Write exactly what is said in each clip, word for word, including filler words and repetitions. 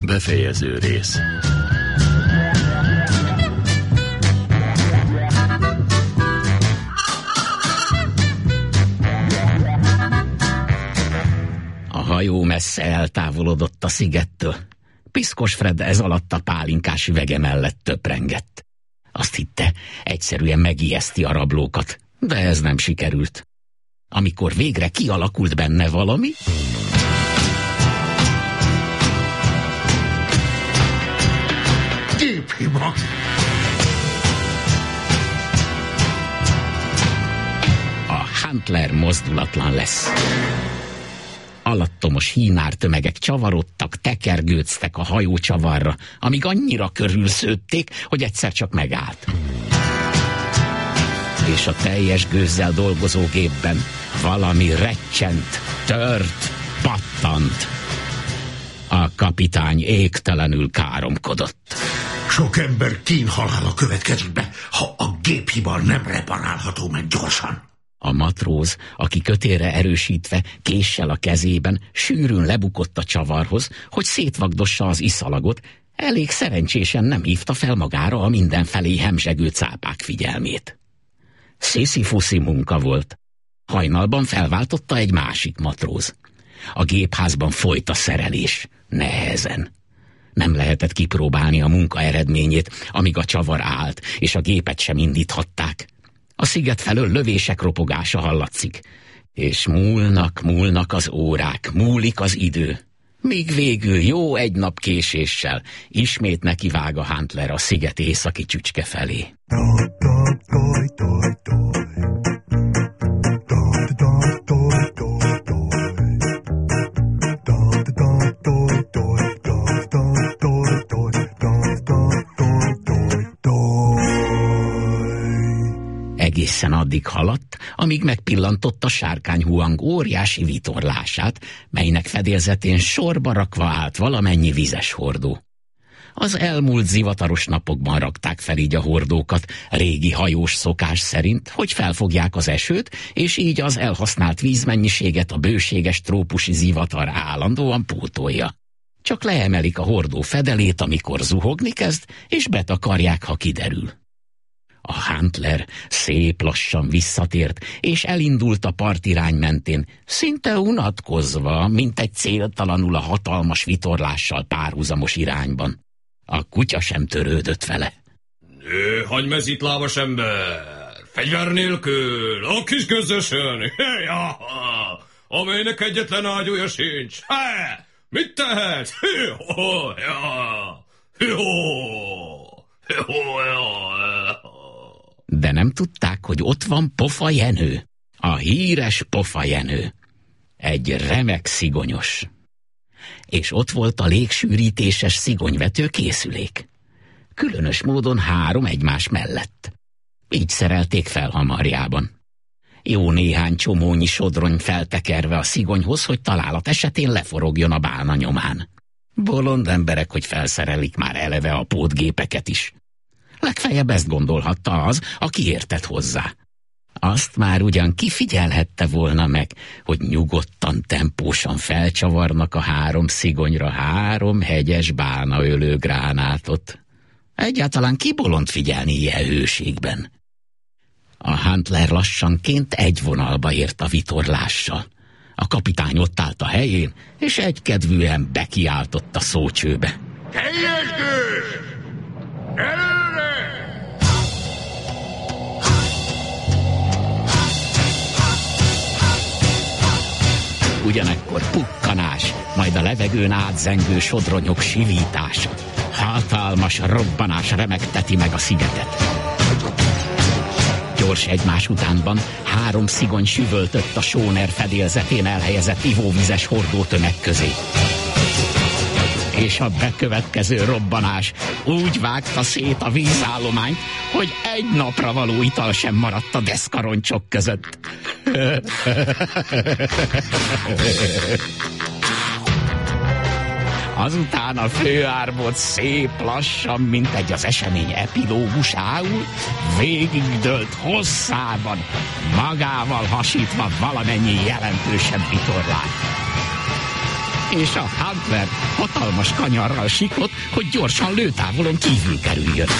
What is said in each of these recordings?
Befejező rész. A hajó messze eltávolodott a szigettől. Piszkos Fred ez alatt a pálinkás üvege mellett töprengett. Azt hitte, egyszerűen megijeszti a rablókat, de ez nem sikerült. Amikor végre kialakult benne valami... Géphiba! A Huntler mozdulatlan lesz. Alattomos hínár tömegek csavarodtak, tekergőztek a hajó csavarra, amíg annyira körülszőtték, hogy egyszer csak megállt. És a teljes gőzzel dolgozó gépben valami recsent, tört, pattant. A kapitány égtelenül káromkodott. Sok ember kínhalála következik be, ha a géphiba nem reparálható meg gyorsan. A matróz, aki kötélre erősítve, késsel a kezében, sűrűn lebukott a csavarhoz, hogy szétvagdossa az iszalagot, elég szerencsésen nem hívta fel magára a mindenfelé hemzsegő cápák figyelmét. Sziszi-fuszi munka volt. Hajnalban felváltotta egy másik matróz. A gépházban folyt a szerelés, nehezen. Nem lehetett kipróbálni a munka eredményét, amíg a csavar állt, és a gépet sem indíthatták. A sziget felől lövések ropogása hallatszik, és múlnak, múlnak az órák, múlik az idő. Míg végül jó egy nap késéssel ismét nekivág a Huntler a sziget északi csücske felé. Egészen addig haladt, amíg megpillantotta Sárkány Huang óriási vitorlását, melynek fedélzetén sorba rakva állt valamennyi vizes hordó. Az elmúlt zivataros napokban rakták fel így a hordókat, régi hajós szokás szerint, hogy felfogják az esőt, és így az elhasznált vízmennyiséget a bőséges trópusi zivatar állandóan pótolja. Csak leemelik a hordó fedelét, amikor zuhogni kezd, és betakarják, ha kiderül. A Huntler szép lassan visszatért, és elindult a partirány mentén, szinte unatkozva, mint egy céltalanul a hatalmas vitorlással párhuzamos irányban. A kutya sem törődött vele. Néhány mezitlábas ember, fegyver nélkül, a kis közösen, ja, amelynek egyetlen ágyúja sincs. Há, mit tehet? Hí-ho, ja, hí-ho, hí-ho, ja. De nem tudták, hogy ott van Pofa Jenő, a híres Pofa Jenő. Egy remek szigonyos. És ott volt a légsűrítéses szigonyvető készülék. Különös módon három egymás mellett. Így szerelték fel hamarjában. Jó néhány csomónyi sodrony feltekerve a szigonyhoz, hogy találat esetén leforogjon a bálna nyomán. Bolond emberek, hogy felszerelik már eleve a pótgépeket is. Legfeljebb ezt gondolhatta az, aki értett hozzá. Azt már ugyan kifigyelhette volna meg, hogy nyugodtan, tempósan felcsavarnak a három szigonyra három hegyes bálnaölő gránátot. Egyáltalán ki bolond figyelni ilyen hőségben? A Huntler lassanként egy vonalba ért a vitorlással. A kapitány ott állt a helyén, és egykedvűen bekiáltott a szócsőbe. Teljes gőz! Előre! Ugyanekkor pukkanás, majd a levegőn átzengő sodronyok sivítása. Hatalmas robbanás remegteti meg a szigetet. Gyors egymás utánban három szigony süvöltött a sóner fedélzetén elhelyezett ivóvizes hordótömeg közé. És a bekövetkező robbanás úgy vágta szét a vízállományt, hogy egy napra való ital sem maradt a deszkaroncsok között. Azután a főárbot szép lassan, mint egy az esemény epilógusául, végigdőlt hosszában, magával hasítva valamennyi jelentősebb vitorlát. és a Huntler hatalmas kanyarral siklott, hogy gyorsan lőtávolon kívül kerüljön.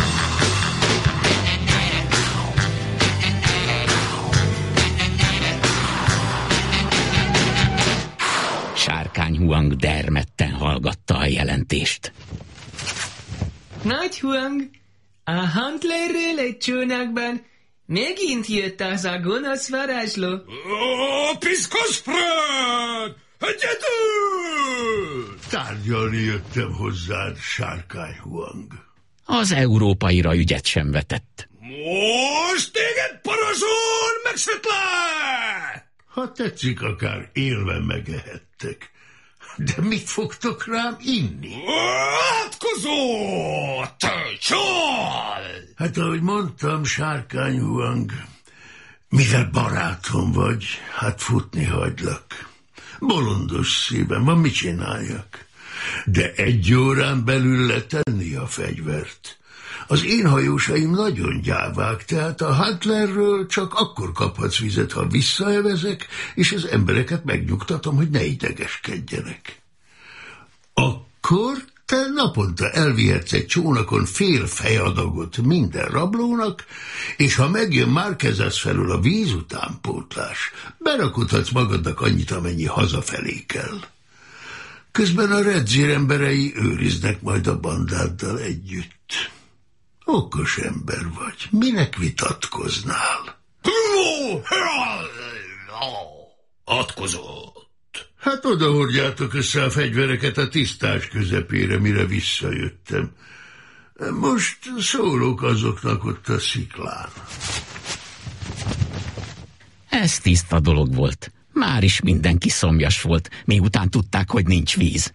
Sárkány Huang dermedten hallgatta a jelentést. Nagy Huang, a Huntlerről egy csónakban megint jött az a gonosz varázsló. Ó, piszkos Fred! Egyedül! Tárgyalni jöttem hozzád, Sárkány Huang. Az európaira ügyet sem vetett. Most téged parazson, megszetlek! Ha tetszik, akár élve megehettek. De mit fogtok rám inni? Átkozott! Csal! Hát, ahogy mondtam, Sárkány Huang, mivel barátom vagy, hát futni hagylak. Bolondos szívem van, mit csináljak? De egy órán belül letenni a fegyvert. Az én hajósaim nagyon gyávák, tehát a Huntlerről csak akkor kaphatsz vizet, ha visszaevezek, és az embereket megnyugtatom, hogy ne idegeskedjenek. Akkor te naponta elvihetsz egy csónakon fél fejadagot minden rablónak, és ha megjön Márquezas felől a víz utánpótlás, berakodhatsz magadnak annyit, amennyi hazafelé kell. Közben a Redzir emberei őriznek majd a bandáddal együtt. Okos ember vagy, minek vitatkoznál? Atkozott. Hát odahordjátok össze a fegyvereket a tisztás közepére, mire visszajöttem. Most szólok azoknak ott a sziklán. Ez tiszta dolog volt. Már is mindenki szomjas volt, miután tudták, hogy nincs víz.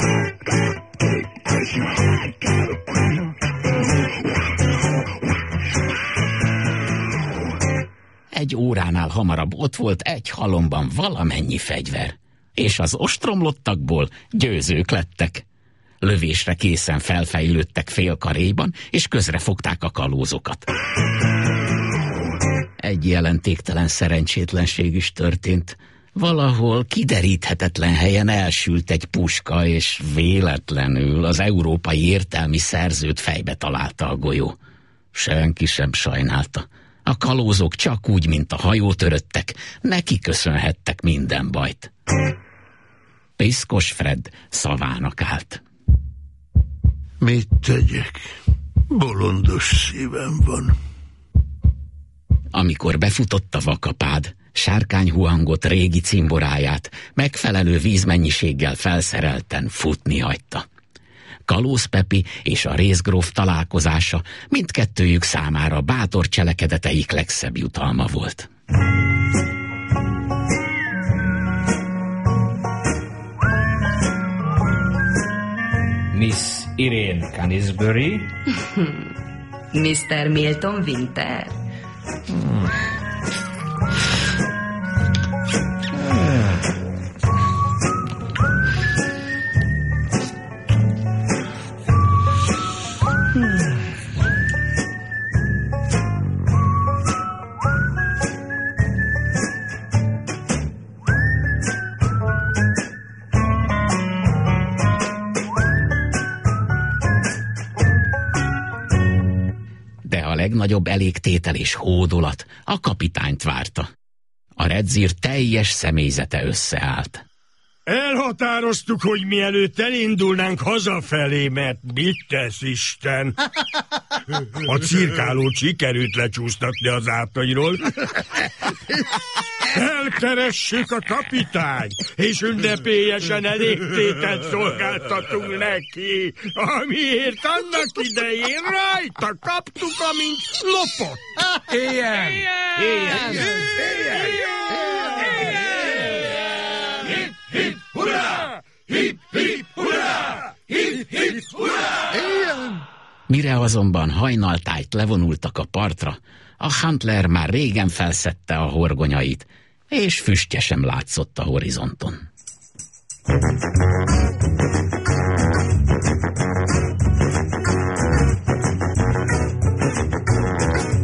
Egy óránál hamarabb ott volt egy halomban valamennyi fegyver, és az ostromlottakból győzők lettek. Lövésre készen felfejlődtek félkaréjban, és közrefogták a kalózokat. Egy jelentéktelen szerencsétlenség is történt. Valahol kideríthetetlen helyen elsült egy puska, és véletlenül az európai értelmi szerzőt fejbe találta a golyó. Senki sem sajnálta. A kalózok csak úgy, mint a hajótöröttek, neki köszönhettek minden bajt. Piszkos Fred szavának állt. Mit tegyek? Bolondos szívem van. Amikor befutott a vakapád, Sárkány Huangot régi cimboráját megfelelő vízmennyiséggel felszerelten futni hagyta. Kalóz Pepi és a részgróf találkozása mindkettőjük számára bátor cselekedeteik legszebb jutalma volt. Miss Irene Canisbury. miszter Milton Winter. Hmm. Legnagyobb elégtétel és hódolat a kapitányt várta. A Redzir teljes személyzete összeállt. Elhatároztuk, hogy mielőtt elindulnánk hazafelé, mert mit tesz Isten? A cirkálót sikerült lecsúsztatni az átairól. Elkeressük a kapitányt, és ünnepélyesen elégtételt szolgáltatunk neki, amiért annak idején rajta kaptuk, amint lopott. Éljen! Éljen! Hip, hip, hurrá! Hip, hip, hurrá! Hip, hip, hurrá! Mire azonban hajnaltájt levonultak a partra, a Huntler már régen felszedte a horgonyait, és füstje sem látszott a horizonton.